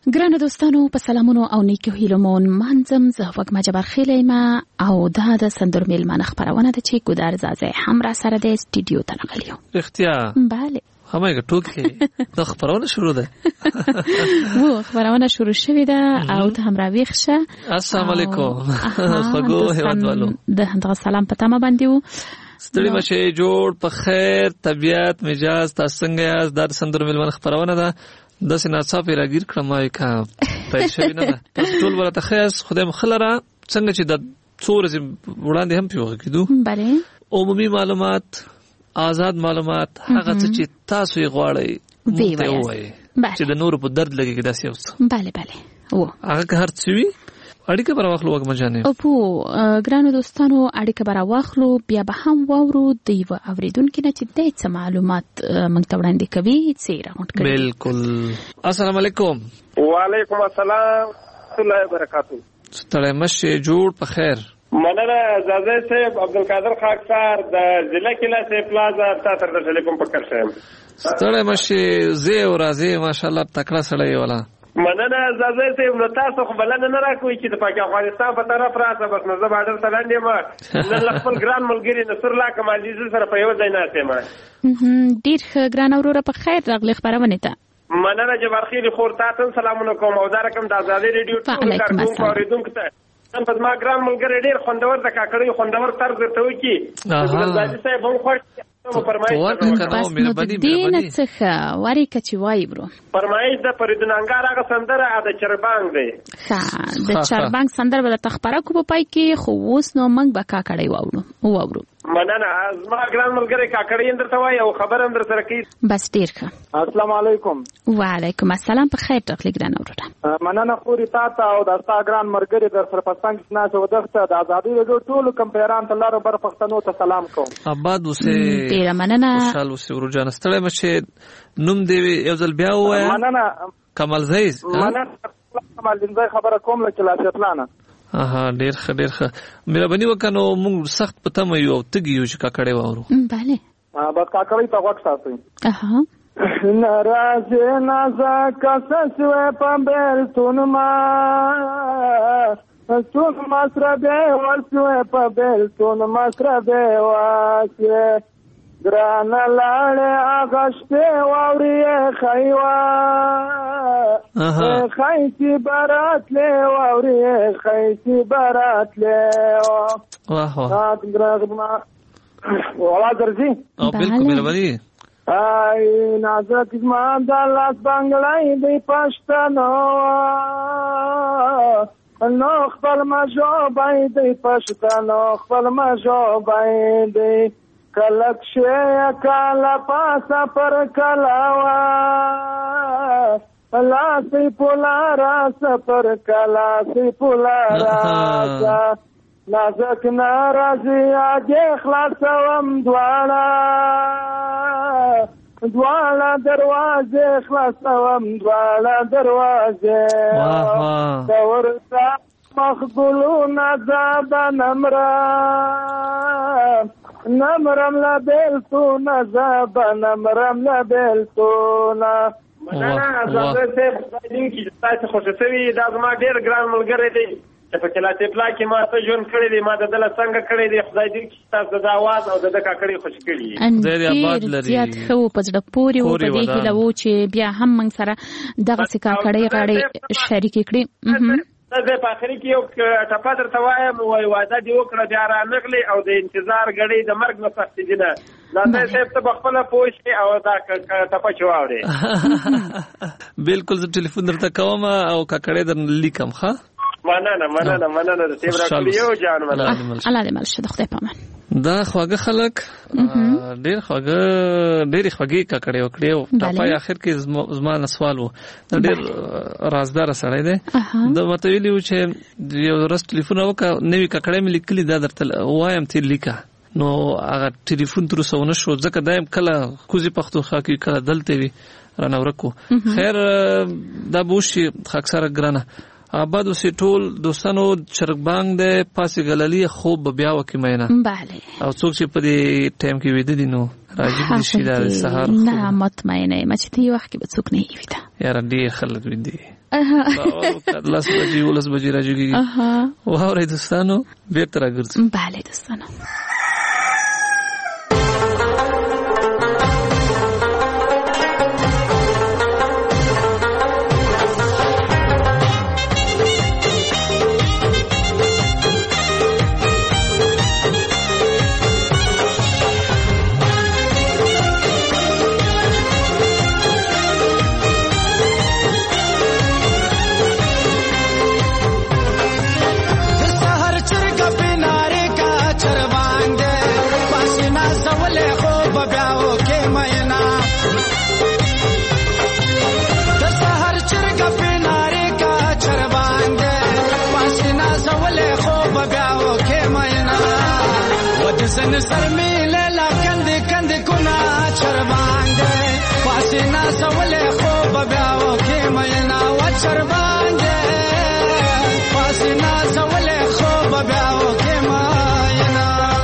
ګرانو دوستانو په سلامونو او نیکو هیلو مون منځم زه وګما جبر خیلیما او دا د سندر میلمانه خبرونه ده چې ګودار زازه هم را سره د استودیو ته نغلیو. اختیا بله همه ټوکی د خبرونه شروع ده. وو خبرونه شروع شوې ده او ته هم راویښ شه. السلام علیکم. خوګو هیوادوالو د همدغه سلام په تمه باندې وو. ستړي مشه جوړ په خیر طبيعت مزاج تاسو څنګه یاست؟ د سندر میلمانه خبرونه ده د سناصاف راګیر کړمای کا پېښې نه ده ټول ورته خاص خدای مخلره څنګه چې د څور وړاندې هم پیوغه کیدو. بله عمومي معلومات آزاد معلومات هغه چې تاسو یې غواړئ مونږ وایي چې د نور په درد لګي داسې اوس. بله بله و هغه هر څه وی اړیکه پر واخلو وګ مجانه او په ګرانو دوستانو اړیکه پر واخلو بیا به هم وورو د یو اوریدونکو نه چې د څه معلومات موږ ته وړاندې کوي چې راغونډ کړي. بالکل. السلام علیکم. وعلیکم السلام ورحمۃ اللہ وبرکاتہ. ستړی مشه جوړ په خیر. مننه زازه صاحب عبدالقادر خاکسار د ضلع کلا سے پلازا تاسو ته ټلیفون پکړ شم. ستړی مشه زه او راځي ماشاءالله تکړه سړی ولا. مننه زازه صاحب نو تاسو خو بلنه نه راکوي چې د پاک افغانستان په طرف راځه بس نو زه باندې سره ما نن خپل ګران ملګری نصر الله کمالي سره په یو ځای ناسته ما. ډیر ګران اوروره په خیر راغلی خبرونه ته. مننه جبار خیر خور تاسو سلام علیکم او دا رقم د آزادی ریډیو ټول کارکونکو اوریدونکو ته نن په ما ګران ملګری ډیر خوندور د کاکړی خوندور طرز ته وکی. زازه صاحب هم خوش بس نو د دین څخه واری کچی وای برو فرمایش د پردنانګار هغه سندره د چربانګ دی. ښه د چربانګ سندره بل تخبره کو په پای کې خو اوس نو موږ به کاکړی وورو. مننه ما ګران ملګری کاکړی اندر ته وای او خبر اندر سره کی. بس ډیر ښه. السلام علیکم. وعلیکم السلام په خیر راغلی ګران اوروره. مننه خوري تاسو او د تاسو ګران ملګری در سره پسند نه شو دغه د آزادی ریډیو ټول کمپیران ته لاره بر پښتنو ته سلام کوم. آباد اوسه ډیر مننه. خوشاله اوسه ورجان ستړی مشه نوم دی یو ځل بیا وایا. مننه کمال زیز. مننه کمال زیز خبره کوم لکه لا شتلانه. ډیر ښه مهرباني وکړو موږ سخت پته مې یو تګ یو چې کاکړی وورو. بله بس کاکړی ته وخت ساتي. ناراضه نازا کاسه په بیلتون ما تون مسربه ورسوه په بیلتون مسربه واسه ګران لاړې اغشته واوري خیوا خیسی برات له واوري خیسی برات له واه واه ګرغما ولا درځي. بالکل مهرباني. ay nazak man dalas banglay de pashtanو no khpal ma jobay de pashtanو khpal ma jobay de kalakshya kala pasa par kalawa la si pulara sapar kala si pulara nazak narazi aje khlasam dwala دواړه دروازه خلاصوم دواړه دروازه ورته مخبولونه زاب نمرم لبلتونه زاب نمرم لبلتونه. مننه زازه صاحب خدای دې چې تاسو خوشحالي دا زما ډیر ګران ملګری دی چې په کلاته پلا کې ما ته جون کړی دی ما د دل څنګه کړی دی خدای دې چې تاسو د आवाज او د کاکړی خوش کړی. ډیر آباد لري. زیات خو په ځړ پوري او په دې کې لو چې بیا هم موږ سره دغه څه کاکړی غاړي شریک کړي. زه په اخر کې یو ټپه درته وایم وای وعده دی وکړه بیا را نغلی او د انتظار غړي د مرګ نه سختي دي نه دا صاحب ته خپل پوښتنه او دا ټپه چواوري. بالکل زه ټلیفون درته کوم او کاکړی در لیکم. ښه مننه د تیب راکلی یو جان مننه. الله دې مل شه د خدای پامان. دا خواږه خلک ډېر خوږی کاکړی وکړي او ټاپای اخر کې زما سوال وو ډېر رازدار سړی دی. دا ماته ویلی و چې یو ورځ ټلیفون وکړه نوی کاکړی مې لیکلی دا درته وایم ته لیکه نو هغه ټلیفون تر اوسه ونه شو ځکه دایم کله کوزي پښتونخوا کې کله دلته وي رانه ورکو. خیر دا بوشي خاکساره ګرانه آباد اوسې ټول دوستانو چرګبانګ د پاسې غللی خوب بیا وکي مینه. بله او څوک چې په دې ټایم کې ویده دي نو راځي د سهار نه مطمئنه ما چې ته یو وخت کې به څوک نه وي ویده. یاره ډېر خلک ویده لاس بجې ولس بجې راځي. واورئ دوستانو بیرته راګرځو. بله دوستانو. سر میله لا کندې کندې کنا چربانګه پاسینا سولې خوب بیاو کې مینا و چربانګه پاسینا سولې خوب بیاو کې مینا.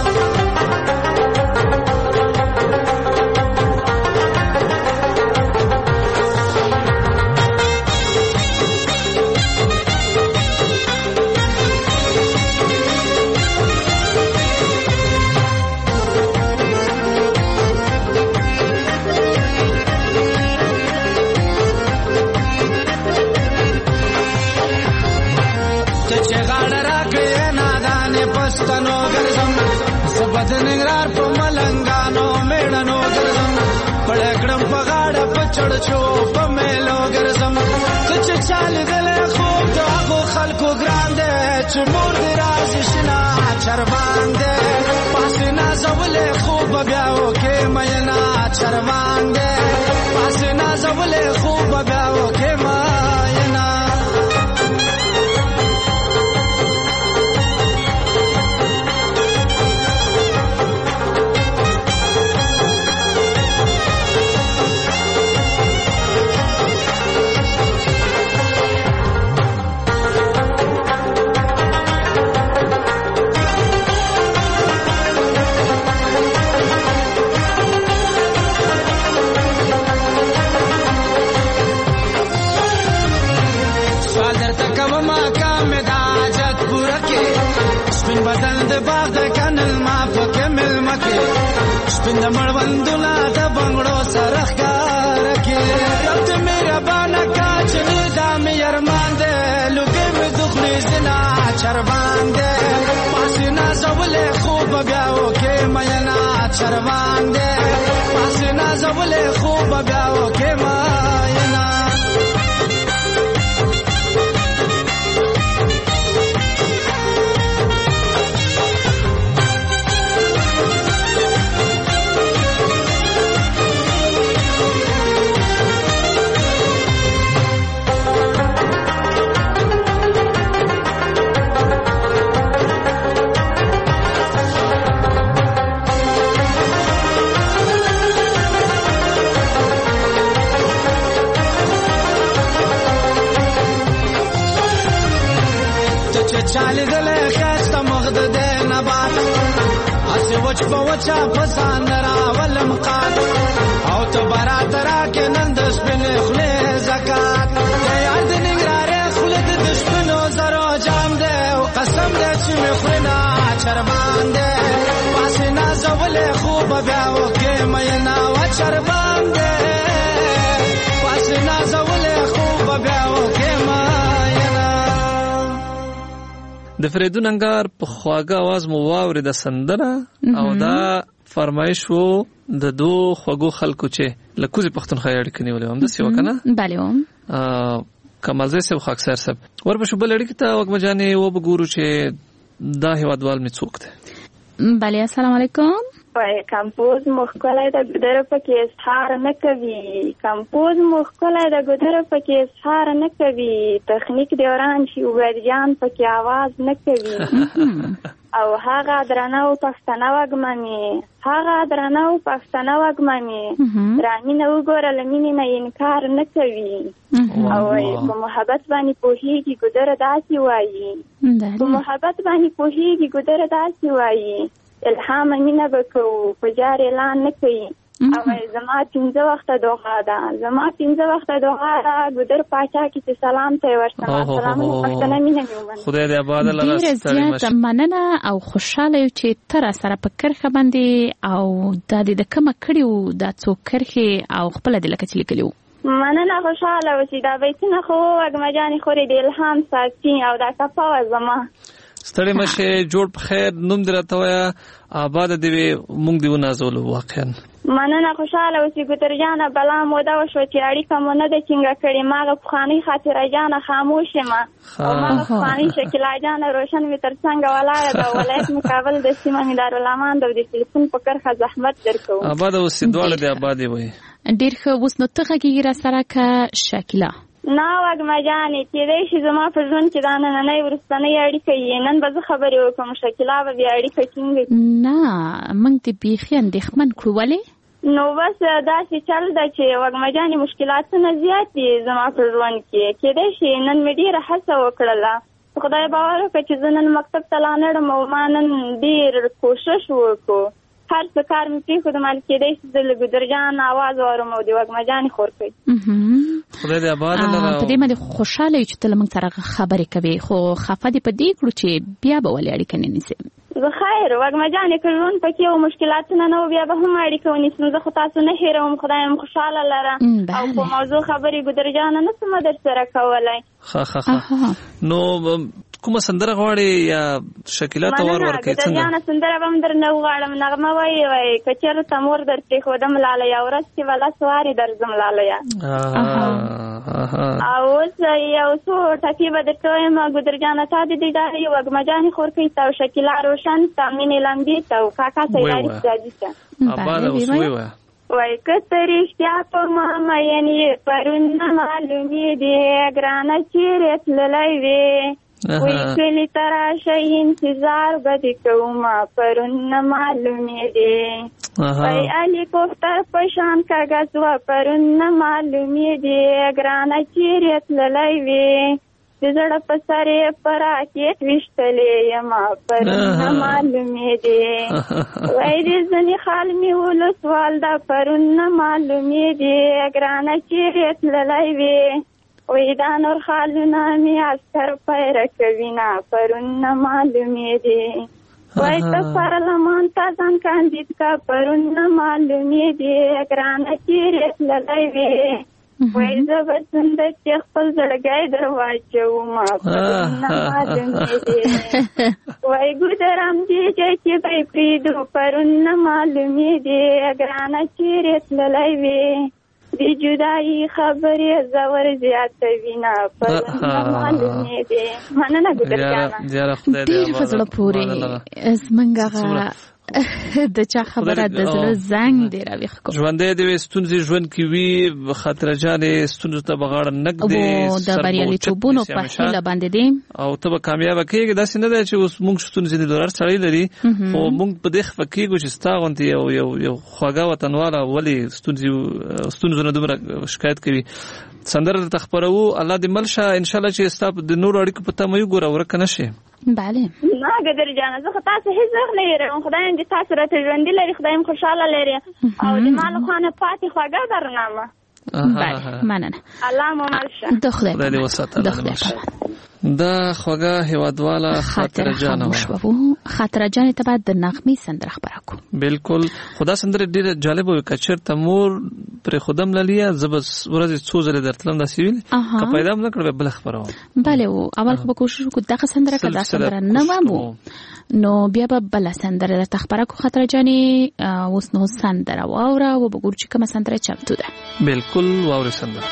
بدنګرار په ملنګانو میړنو ګرځم پړکړم په غاړه په چړچو په میلو ګرځم چې چال دلې خوب د هغو خلکو ګران دی چې مور دې راشي شنا چربان دی پاسینا زولې خوب بیاو کې مینا چربان دی پاسینا زولې خوب بیاو کې مینا. بدل د باغ د کنل ما پکې ملمکه سپین د مړوندونه د بنگړو سره ښکار کې رب مهربانه کا چې دا مې ارمان دې لوګې مې دخلي زنا چربان دې پاسینا زولې خوب بیاو کې مینا چربان دې پاسینا زولې خوب بیاو کې مینا. چالي دلې خسته مغد دې نبات اسی وچ په وچا فسان را ولم قات او ته برات را کې نند سپنه خله زکات یار دې نګراره خله دې سپنو زرو جام دې او قسم دې چې مخنا چربان دې پاسینا زولې خوب بیاو کې مینا و چربان دې پاسینا زولې خوب بیاو کې د فریدون انګار په خواږه आवाज مو واوري د سندره او دا فرمایش وو د دو خوږو خلکو چې لکوزي پښتونخوا اړیکې نیولې هم د سی وکنه. بله هم کمال زې صاحب خاکسر صاحب ورپښو بل اړیکې ته وګمجانې و بګورو چې دا هیوادوال می څوک دی. بله السلام علیکم. کمپوز مخکلای د ګدر پکې اظهار نه کوي کمپوز مخکلای د ګدر پکې اظهار نه کوي تخنیک دی وران شي وګړجان پکې आवाज نه کوي او هغه درنو پښتنه وګمني رانی نه وګوره لمینې نه انکار نه کوي او په محبت باندې پوهیږي ګدر داسي وایي په محبت باندې پوهیږي ګدر داسي وایي الهام مینه بکو پجار اعلان نه کوي او زما 15 وخته دعا ده ګودر پاچا کې چې سلام ته ورسم سلام پښتنه مینه ومن خدای دې آباد لره ستړي مشه مننه او خوشاله یو چې تر سره په کرخه باندې او د کومه کړیو د څو کرخه او خپل د لکه چې لیکلو مننه خوشاله اوسې دا بیتونه خو اګمجانې خوري د الهام ساتي او دا کپا زما ستړي مشه جوړ په خیر نوم درته وایا آباد دې مونږ دی ونازول واقعا مننه خوشاله اوسې ګوتر جانه بلا مو دا وشو چې اړیکه مو نه د څنګه کړي ماغه خاني خاطر جانه خاموش ما او ماغه خاني شکل جانه روشن می تر څنګه ولاړه د ولایت مقابل د سیمه دارالمان د ټلیفون په کرخه زحمت درکو آباد اوسې دوړه د آبادی وای ډیر ښه اوس نو ته غږی را سره کا شکله نه وګمجانې چې دې شي زما په ژوند کې دا نننۍ ورستنۍ اړیکه یې نن به زه خبرې وکړم شکله به بیا اړیکه ټینګه نه موږ دې بیخي اندېښمن کړو ولې نو بس داسې چل ده چې وګمجانې مشکلاتونه زیات دي زما په ژوند کې کېدای شي نن مې ډېره هڅه وکړله خدای باور وکړه چې زه نن مکتب ته لاړم او ما نن ډېر کوشش وکړو هر څه کار مې پرېښود مال کېدای شي زه له ګودرجان اواز واورم او د وګمجانې خور کوي خدای دې آباد لره په دې باندې خوشاله یو چې ته له موږ سره خبرې کوې خو خفه دې په دې کړو چې بیا به ولې اړیکه نه نیسې زه خیر وګمجانې که ژوند پکې یو مشکلاتونه نه و بیا به هم اړیکه ونیسم زه خو تاسو نه هېروم خدای م خوشحاله لره او په موضوع خبرې ګودرجانه نه څه در سره کولی نو کومه سندره غواړې یا شکیلا ته ور ورکړې څنګه ګودرجانه سندره به هم درنه وغواړم نغمه وایي که چېرته مور در پرېښودم لالیه ورځ کې به لس وارې درځم لالیه او اوس یو څو ټکي به درته وایم ګودرجانه تا د دیدارې وګمجانې خورکۍ ته او شکیلا روشن ته مینې لمبې ته او کاکا سیداري سجادي ته آباده اوس ووایه وای که ته رښتیا په ما مین یې پرون نه معلومې دي ګرانه چیرې تللی وې وی کلی ته راشئ انتظار به دې کومه پرون نه معلومې دي وای علي کوفتر په شان کاغذ وه پرون نه معلومې دي ګرانه چیرې تللی وې د زړه په سر یې په راکټ ویشتلی یمه پرون نه معلومې دي وای د ځینې خال مې ولسوال ده پرون نه معلومې دي ګرانه چیرې تللی وې وی دا نور خالونه مې عسکر پیره کوي نه پرون نه معلومې دي وای ته پارلمان ته ځان کاندید که پرون نه معلومې دي ګرانه چیرې تللی وې وای زه به څنګه چې خپل زړګی در واچومه پرون نه معلومې دي وای ګودرم جیجی چې به یې پرېږدو پرون نه معلومې دي ګرانه چیرې تللی وې د جدایي خبرې زور زیاتوي نه پرون نه معلومې دي مننه ګودرجانه ډېر په زړه پورې زموږ هغه د چا خبره د زړه زنګ دی راویښ کو ژوندی دې وي ستونزې ژوند کې وي خاطره جانې ستونزو ته به غاړه نږدې د بریالیتوبونو په هیله باندې دی او ته به کامیابه کېږې داسې نه دی چې اوس موږ ستونزې د ډالر سړی لري خو موږ په دې خفه کېږو چې ستا غوندې یو خواږه وطنواله ولې ستونزو نه دومره شکایت کوي سندره درته خپروو الله دې مل شه انشاءالله چې ستا د نورو اړیکو په تمه وګوره ورکه نه شي بله نه ګودرجانه زه خو تاسو هېڅ وخت نه هېروم خدای دې تاسو راته ژوندي لري خدای م خوشحاله لري او د ما له خوا نه پاتې خوږه درنامه بله مننه الله مو مل شه د خدای دې وساته دا خوږه هیوادواله خاطره جانه خاطره جانه ته بعد د نغمې سندره خبره کو بالکل خدا سندره ډیره جالب وي کچر تمور پر خودم للیا زبس ورځ څو ځله درتلم دا سیویل که پیدا نه کړو بل خبره بله او اول خو کوشش وکړو دغه سندره کدا سندره نه ومو نو بیا به بل سندره درته خبره کو خاطره جانه اوس نو سندره واوره او وګور چې کومه سندره چمتو ده بالکل واوره سندره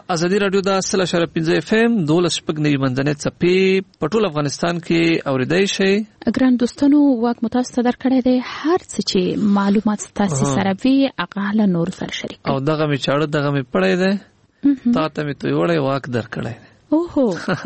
ازادي رادیو د 100.5 اف ام 12.9 منځنۍ چپی په ټول افغانستان کې اوریدای شي. ګران دوستانو واک متاسف درکړی دی هر څه چې معلومات تاسو سره وی اقاله نور سره شریک او دغه می چاړه دغه می پړای دی تا ته می توي وړي واک درکړی دی. اوهو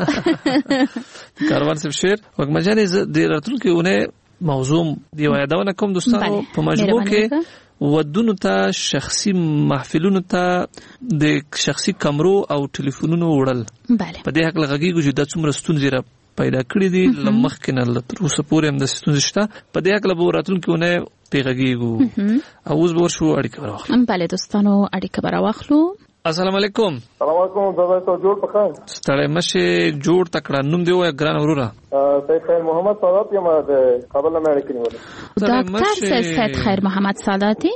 کاروان سب شیر وګمجانې د راتلونکي موضوع دی یادونه کوم دوستانو په مجموع کې ودونو ته شخصي محفلونو ته د شخصي کمرو او ټلیفونونو وړل په دې حق لغږیږي چې د څومره ستونزې را پیدا کړې دي لمخ کې نه تر اوسه پورې هم د ستونزې شته په دې حق له راتلونکي پیغږیږو او اوس به ورشو اړیکه راوخلو. بله دوستانو اړیکه به راوخلو. السلام علیکم. السلام علیکم. زه جوړ پخا ستړی مشه جوړ تکړه نوم دی وای ګران وروره. سید خیر محمد سادات یم د کابل نه اړیکه نیولې. ډاکټر سید خیر محمد ساداتي.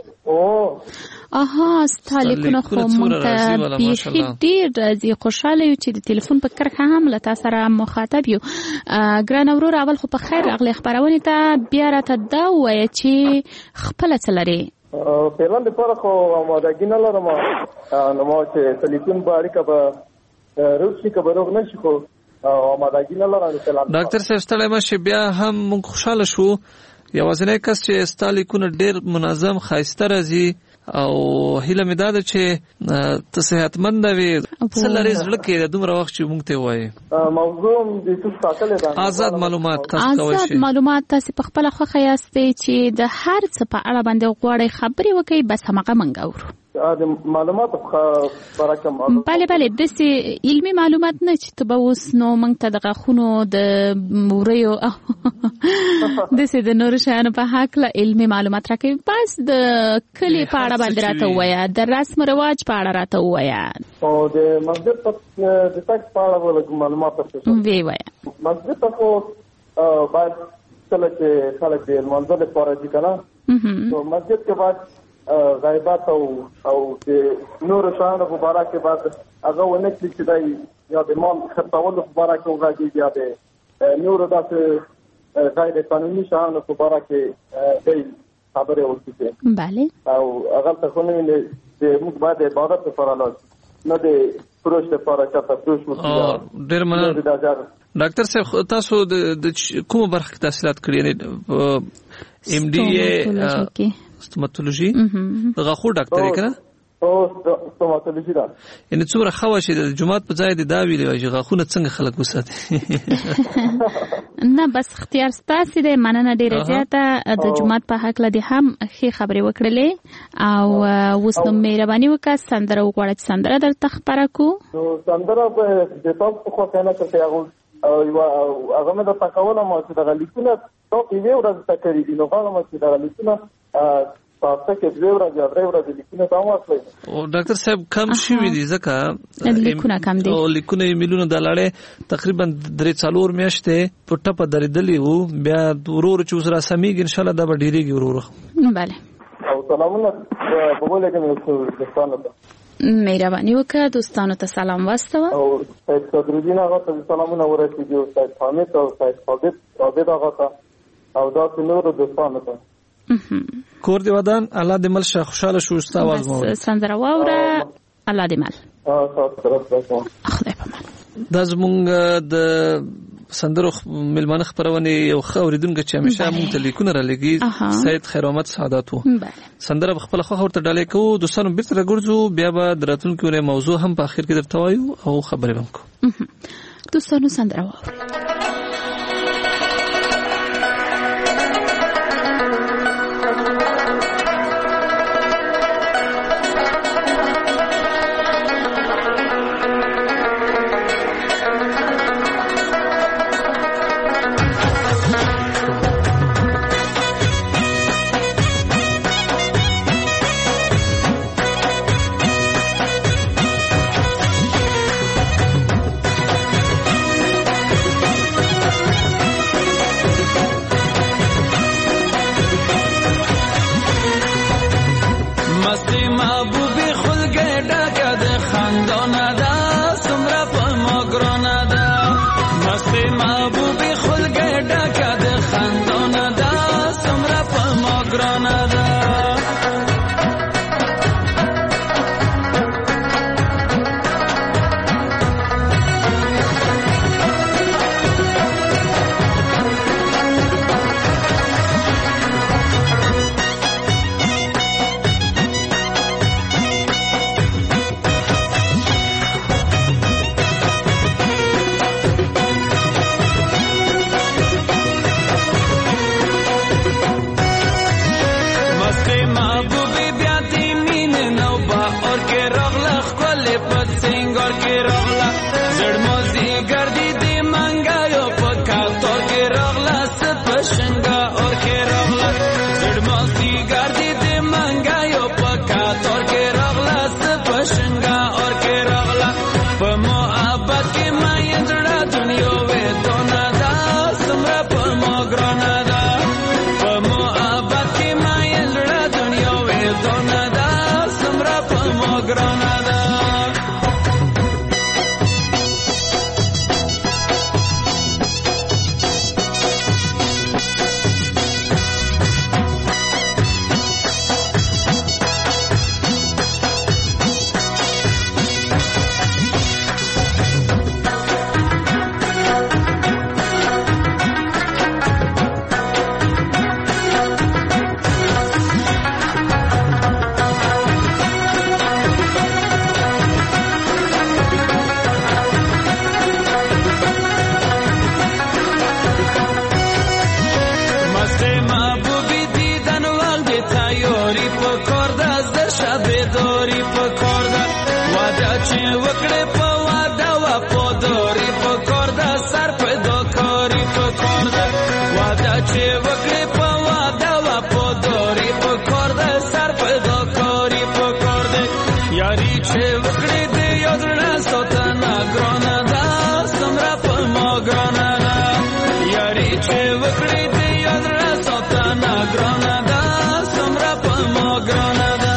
اها ستالیکونه خو مونږ ته بیخي ډیر راځي خوشاله یو چې د ټلیفون په کرښه هم له تاسو سره مخاطب یو. ګران وروره اول خو په خیر اغلی خبرونه ته بیا راته دا وایي چې خپل څه لري. پیلان د پاره خو آمادګی نه لرم نو ما چې ټلیفون په اړیکه به روشي کبروغ نشي خو آمادګی نه لرم. ډاکټر صاحب ستړی مشه بیا هم مونږ خوشاله شو یوازینی کس چې ستالیکونه ډیر منظم خاصه راځي او هیله مې ده چې ته صحتمند وې څه لري زړه کې دومره وخت چې مونږ ته وایي موضوع د څه ساتلې ده آزاد معلومات تاسو کوئ آزاد معلومات تاسو په خپل خوښه یاستئ چې د هر څه په اړه باندې غواړئ خبرې وکړئ بس هغه منګ اورو. معلومات برکم بله دسي علمي معلومات نه چې ته به اوس نو موږ ته د غاښونو د موريو دسي د نور شیانو په حق له علمي معلومات راکوي بس د کلی په اړه باندې راته وایا د رسم رواج په اړه راته وایا او د مسجد په د تک په اړه معلومات تاسو وی وایا. مسجد ته باید کله چې خلک د منځل لپاره دي کنه نو مسجد کې باید غیبات او د نور شانو مبارک بعد هغه ونه چې دای یا د مال خرڅول مبارک او غږی بیا د نور داسې غیر قانوني شانو مبارک دی خبره ورته. بله او هغه ته خو نه د موږ باید عبادت لپاره نه د پروش لپاره چاته پروش مو ډیر مننه. ډاکټر صاحب تاسو د کوم برخه کې تحصیلات کړی ام ډي ستوماتولوژي د غاښو ډاکټر کنه او ستوماتولوژي دا ان څومره خوا شي د جمعات په ځای د دا ویلې چې غاښونه څنګه خلک وساتي نه بس اختیار ستاسو دی مننه ډیره زیاته د جمعات په حق لدی هم خې خبرې وکړلې او اوس نو مهرباني وکړه سندره وغواړه سندره درته خبره کو نو سندره په د تاسو خو کنه چې هغه مې د تکاوله ما چې د لیکونه تو یې ورځ تکرې دي نو غواړم چې د لیکونه تاسو کې دوه ورځې درې ورځې لیکونه تاسو واخلئ. او ډاکټر صاحب کم شوی دي ځکه لیکونه کم دي او لیکونه میلیونه د لاړې تقریبا 3-4 میاشتې په ټپه درېدلې وو بیا ورور چې اوس را سمېږي ان شاء الله دا به ډیریږي ورور. bale او سلامونه په بوله کې دوستانو ته مهرباني وکړه دوستانو ته سلام واستوه او سید صدرالدین هغه ته سلامونه ورسېږي او سید حامد او سید عابد هغه ته او دا نور دوستانو ته کور دی ودان الله دې مل شه خوشاله شو ستا आवाज مو سندره واوره الله دې مل خدای په مان. دا زمونږ د سندرو ملمانه خبرونه یو خوریدونکو چې همیشه مونږ ته لیکونه را لګي سید خیر محمد سعادت وو سندره خپل خو ورته ډالې کوو دوستانو بیرته راګرځو بیا به دراتونکو موضوع هم په اخر کې درته وایو او خبرې هم کوو. دوستانو سندره واوره چې وکړې په واده وا په دوري په کور د سر په دکوري په کور د یاري چې وکړې د یو ځړه سوتنه ګرانه ده سمره په ما ګرانه ده یاري چې وکړې د یو ځړه سوتنه ګرانه ده سمره په ما ګرانه ده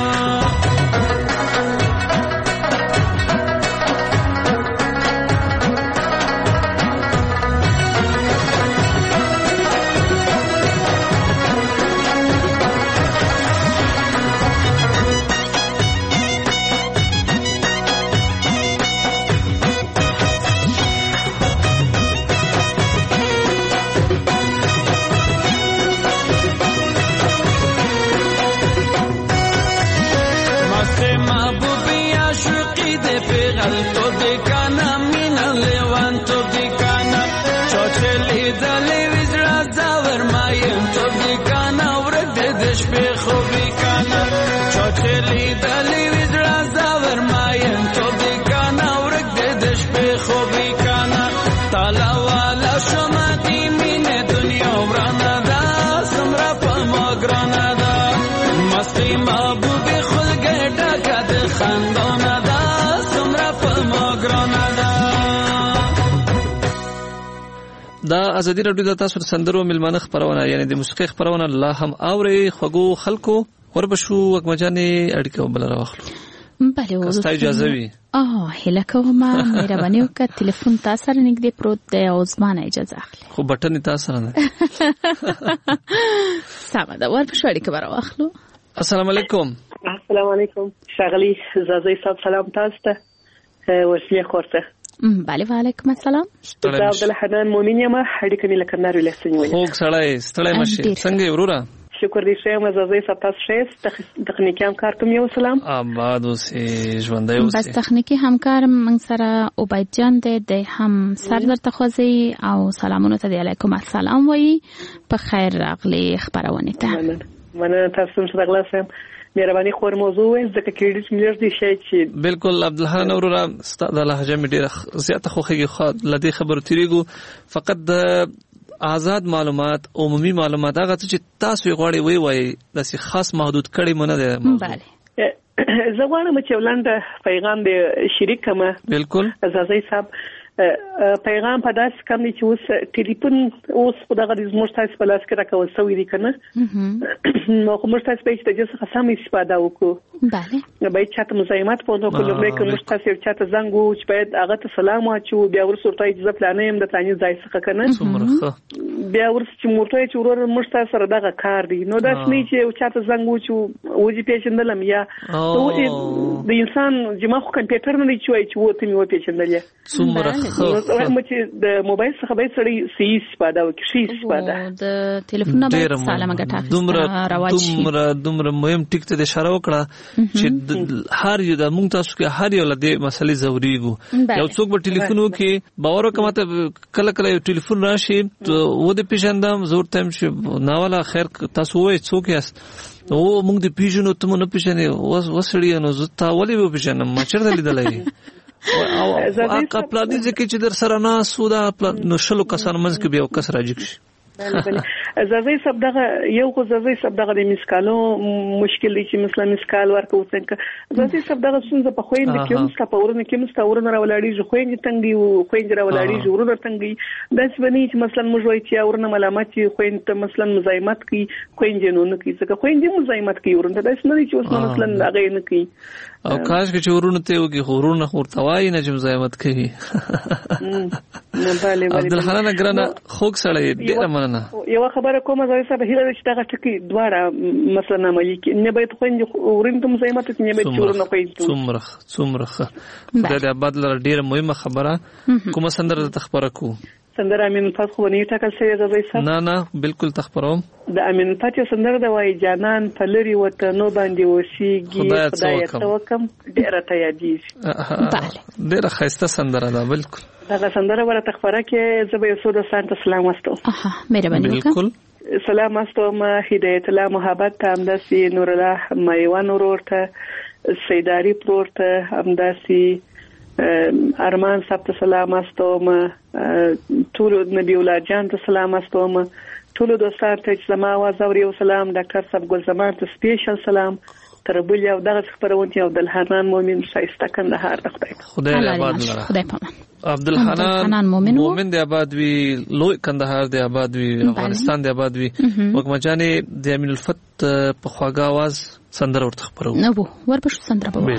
دا ازادي رادیو د تاسو سندرو ملمانه خبرونه یعنی د موسیقي خبرونه الله هم اوري خوګو خلکو وربشو وکمجانې اړیکه بل راوخلو بله وستا اجازه وي هله کومه مهرباني وکړه ټلیفون تاسو سره نږدې پروت دی او زمانه اجازه اخلي خو بټن تاسو سره نه سمه دا وربشو اړیکه راوخلو السلام علیکم السلام علیکم شغلی زازی صاحب سلام تاسو ته وسیله خورته بله وعلیکم السلام استاد عبدالحنان مومن یم اړیکه مې لکندار ولایت څنګه خوږ سړی ستړی مشه څنګه وروره شکر دې شه مزازي سپاس شه تخنیکی همکار کوم یو سلام آباد اوسې ژوندۍ اوسې بس تخنیکی همکار من سره عبید جان دې هم سر درته خوځي او سلامونه ته علیکم السلام وایي په خیر راغلی خبرونه ته مننه تاسو سره غلاسم مهرباني خور موضوع ځکه کریډټ ملر دي شي چې بالکل عبدالحنان اورا استاد لهجه مې ډیره زیاته خوخه لدی خبرو تیریګو فقط د آزاد معلومات عمومي معلومات هغه چې تاسو غواړئ وایي د خاص محدود کړي مونږ نه بله زه غواړم چې ولنډ پیغام دې شریک کما بالکل زازي صاحب پیغام په داس کم دي چې اوس ټلیفون اوس خدای دې زموږ تاسو په لاس کې راکول سوې دي کنه نو کوم تاسو په چې څه سم استفاده وکړو بله باید چاته مزاحمت پوندو کوم کوم تاسو چاته زنګ وو چې باید هغه ته سلام واچو بیا ورسره اجازه پلانې هم د تاني ځای څخه کنه بیا ورسره چې موټر چې ورور موږ تاسو سره دغه کار دی نو داس نه چې چاته زنګ وو چې وځي پیژندلم یا د انسان جما خو کمپیوټر نه دی چې وته مې و پیژندل چې د موبایل څخه به سړی سی استفاده وکړي شي استفاده د ټلیفون نه سلام غټه دومره مهم ټیک ته اشاره وکړه چې هر یو د مونږ تاسو کې هر یو لدې مسلې ضروريګو یو څوک په ټلیفون وکي باور وکمته کله کله یو ټلیفون راشي و دې پیژندم زور تم چې ناواله خیر تاسو وای څوک یاست او مونږ دې پیژنو ته مونږ نه پیژنې وسړی نو زه تا ولې به پیژنم ما چیرته لیدلای او خپلانی ځکه چې در سره نه سودا نو شلو کسان منځ کې بیا کس راځي زازي سب دغه یو خو زازي سب دغه د مسکالو مشکل دي چې مثلا مسکال ورکو څنګه زازي سب دغه څنګه په خويند کې هم ستاورونه کې مستاورونه راولړي جو خويند تنګي او خويند راولړي جوړونه تنګي داس بني چې مثلا موږ وایي چې اورنه ملامت چې خويند مثلا مزاحمت کوي خويند نه کوي ځکه خويند مزاحمت کوي ورنه داس نه چې اوس مثلا هغه نه کوي او کاش چې ورونه ته وګي خورونه خورتوای نه چې مزاحمت کوي عبدالحنان ګرانه خوګ سړی ډیره مننه یو خبره کومه زوی صاحب هیله چې دغه ټکی دواړه مثلا عملي کې نه باید خوند ورین ته مزاحمت نه باید چورونه کوي څومره د آباد لر ډیره مهمه خبره کومه سندره تخبره کو سندره امین فاطمه خو نه ټاکل شوی زوی صاحب نه بالکل تخبروم د امین فاطمه سندره د وای جانان فلری وته نو باندې وسیږي خدای ته وکم ډیره ته یادېږي بله ډیره خسته سندره ده بالکل دا سندره ورته تخبره کې زبې سود سانت سلام واستو مهرباني بالکل سلام واستو ما هدایت الله محبت همداسي نور الله مایوان ورته سیداری پورته همداسي ارمان صاحب ته سلام واستو ما ټول نبی الله جان ته سلام واستو ما ټول دوستانو ته چې زما आवाज اوري او سلام ډاکټر صاحب ګل زمان ته سپیشل سلام تربل یو دغه خبرونه عبدالحنان مومن شایسته کندهار د خدای آباد لره خدای پامان عبدالحنان مومن دی آباد وی لوی کندهار دی آباد وی افغانستان دی آباد وی وګمجانې د امین الفت په خواږه आवाज سندره ورته خبرو نو ورپښ سندره په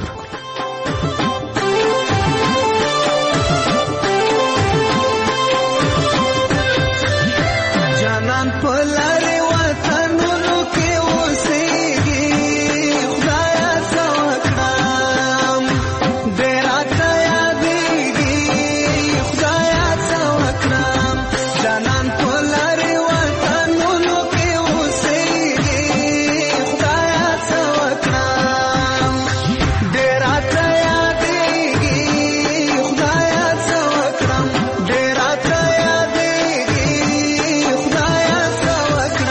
جانان پلار وطنونو کې اوسېږي خدایا څوکړم ډېر راته یادېږي خدایا څوکړم جانان پلار وطنونو کې اوسېږي خدایا څوکړم ډېر راته یادېږي خدایا څوکړم ډېر راته یادېږي خدایا څوکړم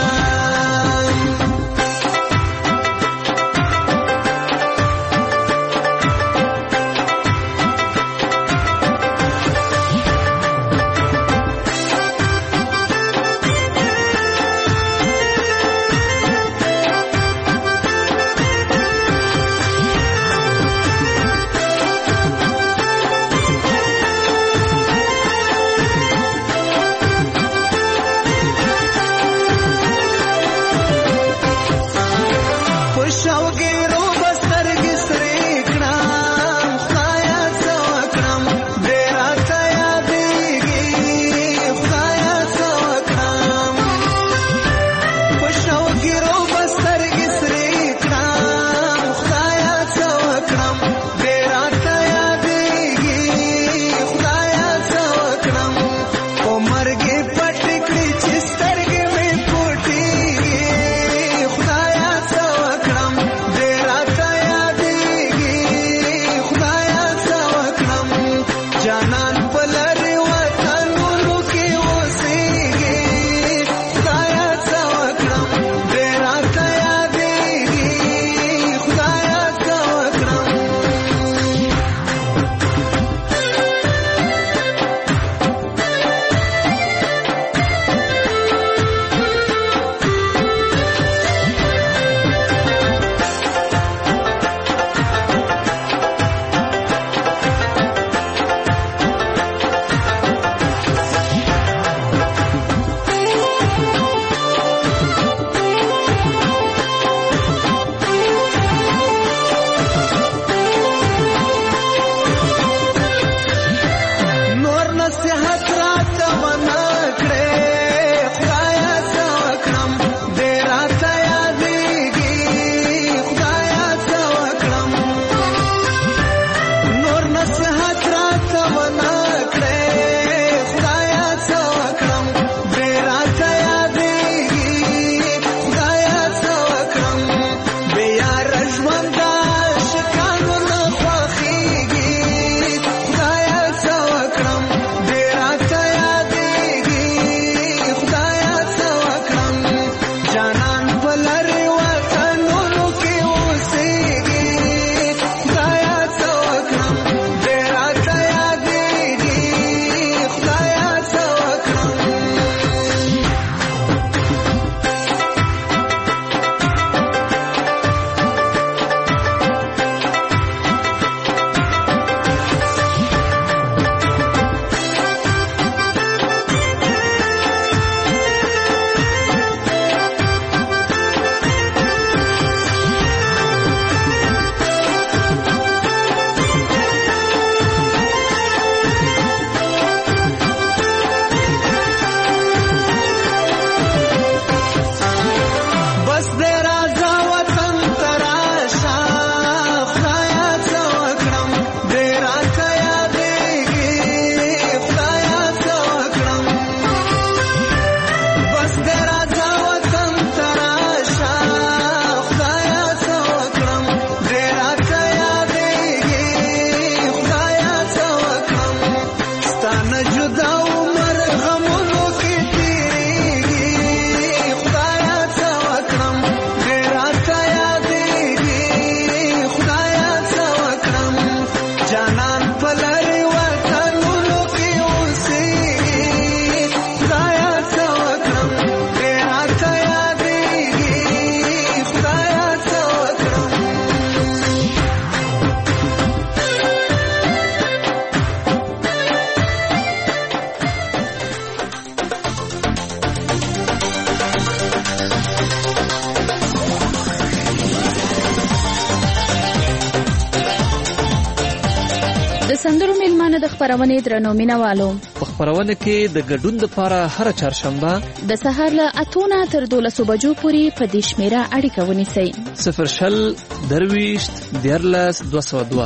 سندرو میلمانه د خبرونې درنو مینوالو په خبرونه کې د ګډون لپاره هر چهارشنبه د سهار له 8 نه تر 12 بجو پورې په دې شمیره اړیکه ونیسئ 0 درويشت دیرلس 202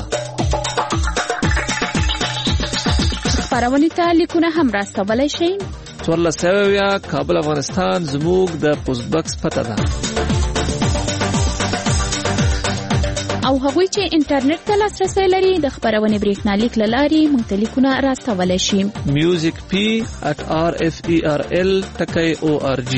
خبرونه ته لیکونه هم راستولای شئ 14 کابل افغانستان زموږ د پوسټ باکس پته ده او هغوی چې انټرنیټ ته لاسرسی لري د خبرونې بریښنالیک له لارې موږ ته لیکونه راستولی شي musicp@rferl.org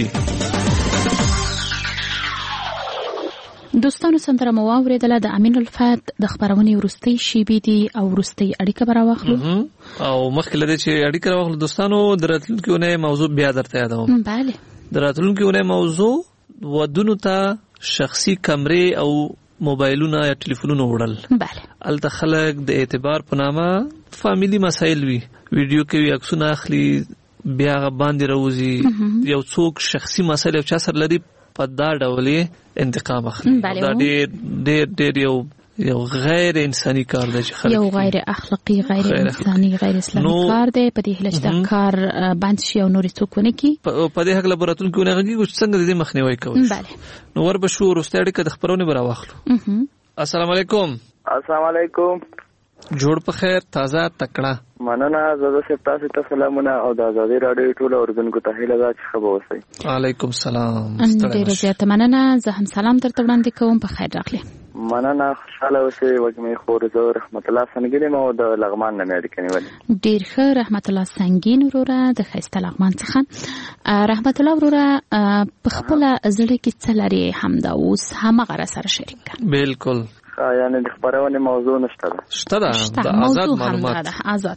دوستانو سندره مو واورېدله د امین الفت د خبرونې وروستۍ شیبې دي او وروستۍ اړیکه به راواخلو او مخکې له دې چې اړیکه راواخلو دوستانو د راتلونکي اونۍ موضوع بیا درته یادوم بله د راتلونکي اونۍ موضوع ودونو ته شخصي کمرې او موبایلونه یا ټلیفونونه وړل بله الته خلک د اعتبار په نامه فامیلی مسایل وي ویډیو کوي عکسونه اخلي بیا باندې راوځي یو څوک شخصي مسایل او چا سره لري په دا ډول انتقام اخلي دا ډېر یو غیر انساني کار دی چې خلک یو غیر اخلاقی غیر انساني غیر اسلامي کار دی په دې هله چې دا کار باندې شي او نور څوک ونه کی په دې حق لابراتون کې ونغږي څنګه د دې مخنیوي کوي بله نو وربشو ورستاړي کده خبرونه براوخلو السلام علیکم السلام علیکم جوړ په خیر تازه تکړه مننه زړه سره تاسو ته سلامونه او د آزادي رادیو ټول اوریدونکو ته هیله ده چې خبر اوسئ وعلیکم السلام ډیره زیاته مننه زه هم سلام درته وړاندې کوم په خیر راغلی مننه خوشاله اوسئ وګمې خور زه رحمت الله سنگین مو د لغمان نه مې اړیکه نیولې ډیر ښه رحمت الله سنگین وروره د ښایسته لغمان څخه رحمت الله وروره په خپل زړه کې څه لري همدا اوس همغه سره شریک بالکل یعنی د خبرونه موضوع نشته ده د آزاد معلومات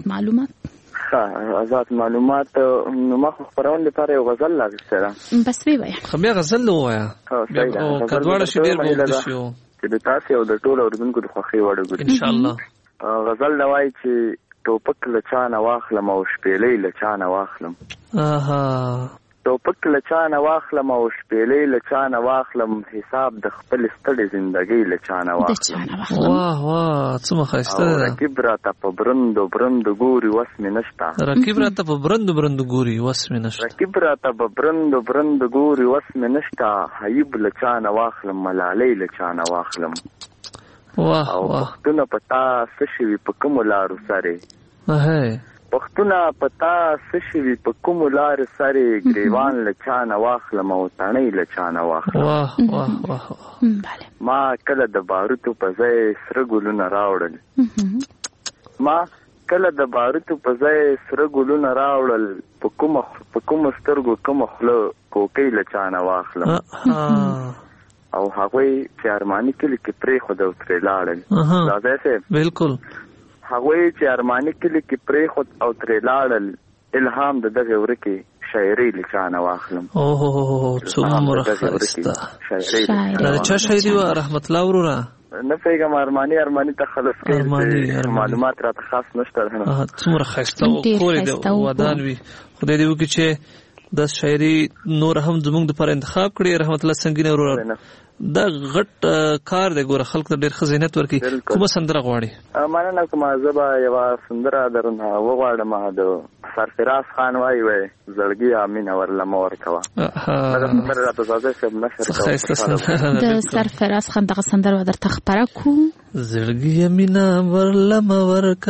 آزاد معلومات نو ما خبرونه لپاره یو غزل لاغسته بس وی وای خو بیا غزل وایا او کډوړ شي ډیر موږ شو چې د تاسو او د ټولو اوریدونکو د خوښي وړ ګوري ان شاء الله غزل لوای چې ټوپک لچانه واخلم او شپېلې لچانه واخلم ټوپک لچانه واخلم او شپېلې لچانه واخلم حساب د خپل ستړي ژوندۍ لچانه واخلم واه څومره ښایسته ده رقیب راته په برندو ګوري وس مې نشته رقیب راته په برندو ګوري وس مې نشته رقیب راته په برندو ګوري وس مې نشته حیب لچانه واخلم ملالۍ لچانه واخلم واه او پښتونه پتا سشوي په کوم لارو سره پښتونه پتا سشوي په کوم لار سره گریوان لچانه واخلم او تڼۍ لچانه واخلم واه ما کله د باروتو په ځای سره ګلونه راوړل په کوم سترګو کوم خوله کوکۍ لچانه واخلم او هغوی چې ارماني کلی کې پرېښود او ترې لاړل راځئ صاحب بالکل هغوی چې ارماني کلی کې پرېښود او ترې لاړل الهام د دغه ورکې شاعري لچانه واخلم څومره ښایسته دا چا شاعري وه رحمت الله وروره نه پوهېږم ارماني ته خلص کوي معلومات راته خاص نشته څومره ښایسته کورې د ودان وي خدای دې وکړي چې دا شاعري نور هم زموږ دپاره انتخاب کړي رحمت الله سنگین وروره دا غټ کار دی ګوره خلک ته ډېر ښه ذهنیت ورکړي کومه سندره غواړي مننه کومه زه به یوه سندره درنه وغواړم د سرفراز خان وایي زړګي امینه ورله مه ورکوه دغه سندره راته زاده صاحب نشر کوه د سرفراز خان دغه سندره به درته خپره کړو زړګي امینه ورله مه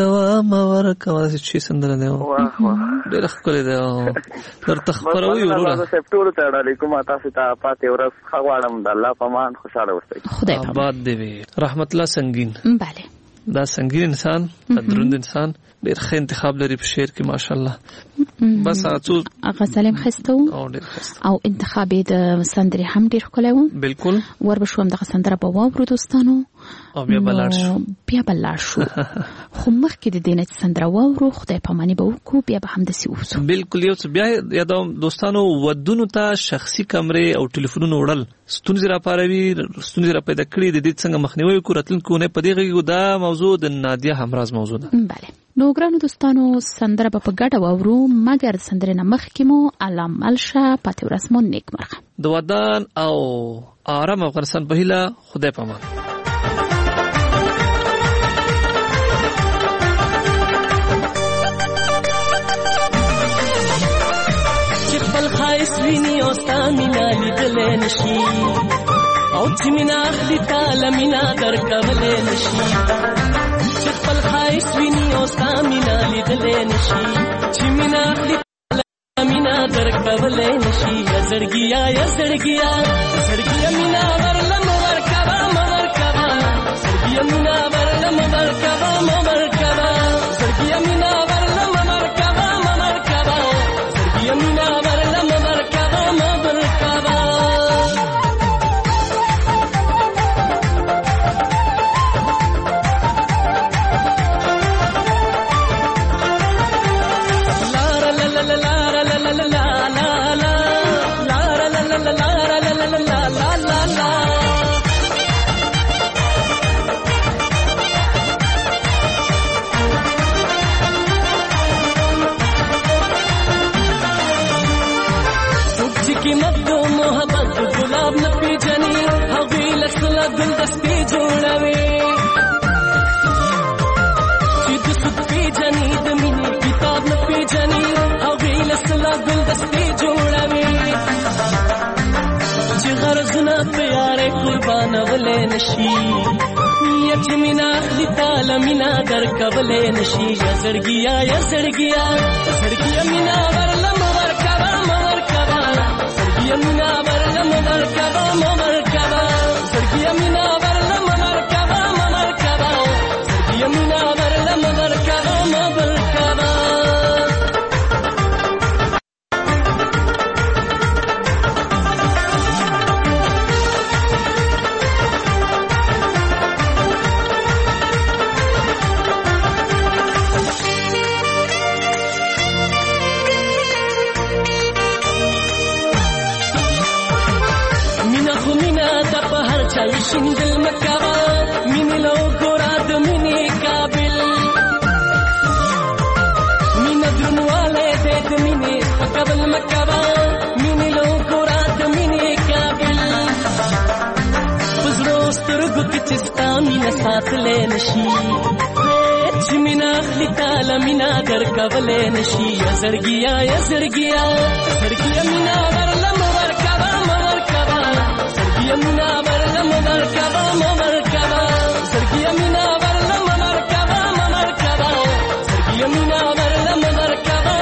ورکوه چې سندره دی ډېره ښکلې دی درته خپروي وروره صاحب ټولو ته ډالۍ کومه تاسو ته پاتې ورځ ښه غواړم د الله په امان خوشحاله اوسئ آباد دی وي رحمت الله سنگین بله دا سنگین انسان دروند انسان ډېر ښه انتخاب لري په شعر کې ماشاءالله بس غزل هم ښایسته و او انتخاب یې د سندرې هم ډېر ښکلی و بالکل وربشو همدغه سندره به واورو دوستانو او بیا به لاړ شو خو مخکې د دې نه چې سندره واورو خدای پاماني به وکړو بیا به همداسې ووسو بالکل یو څه بیا یادوم دوستانو ودونو ته شخصي کمرې او ټلیفونونه وړل ستونزې راپاروي ستونزې را پیدا کړي د دې څنګه مخنیوی وکړو راتلونکې اونۍ په دې غږیږو دا موضوع د نادیه همراز موضوع ده بله نو ګرانو دوستانو سندره به په ګډه واورو مګر د سندرې نه مخکې مو الله مل شه پاتې ورځ مو نیکمرغه د ودان او آرام افغانستان په هیله خدای پامان ویني او ستا مینا لیدلې نشي او چې مینا اخلي تاله مینا درکولې نشي چې خپل خایس ویني او ستا مینا لیدلې نشي چې مینا اخلي تاله مینا درکولې نشي یا زړګیا زړګیا مینا ورلم ورکبا زړګیا مینا ورلم ورکبا زړګیا مینا ورلم ورکبا زړګیا مینا ورلم ورکبا गुलदस्ते जोड़ावे चिद सुख पे जानी दमीनी किताब न पे जानी अवे लसला गुलदस्ते जोड़ावे जिगरज न प्यारे कुर्बान वले नशी यचमिना लिताल मिना दर कवले नशी या जड़गिया मिना वरलम वरकबा जड़गिया मिना वरलम वरकबा زړګیا مینا ورلم مرکبا زړګیا مینا ورلم مرکبا شندل مکوا مینی لو ګوراد مینی قابل مین درنواله دې مینی قبل مکوا مینی لو ګوراد مینی قابل پزرو سترګو کې چستا مین ساتلې نشي چې مینا خلی تعالی مینا در کولې نشي زړګیا مینا ورلم ورکبا زړګیا مینا ورلم مرکبا زړګیا مینا ورلم مرکبا زړګیا مینا ورلم مرکبا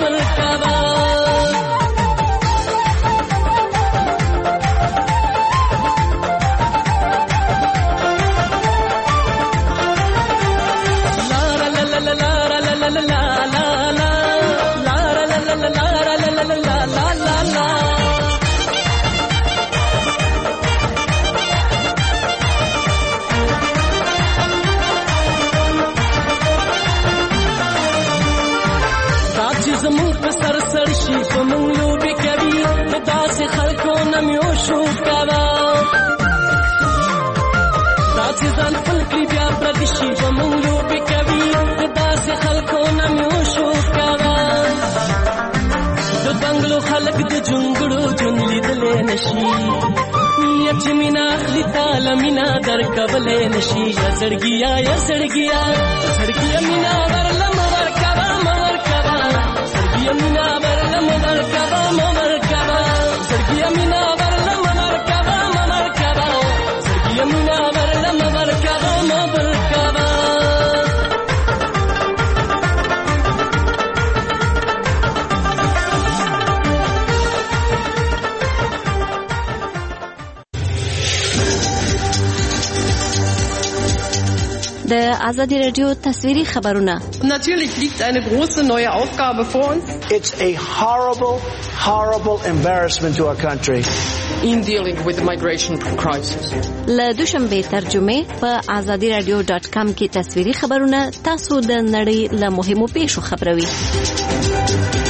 خلق د جونګړو جون لیدلې نشي یچمینا لیدل مینا در کولې نشي زړګیا مینا ورلم ورکبا زړګیا مینا ورلم ورکبا زړګیا مینا ورلم ورکبا زړګیا مینا ورلم ورکبا د آزادی رادیو تصویری خبرونه. Natürlich liegt eine große neue Aufgabe vor uns. It's a horrible embarrassment to our country. In dealing with the migration crisis. له دوشنبه ترجمه په azadiradio.com کې تصویری خبرونه تاسو د نړۍ له مهمو پیښو خبروي.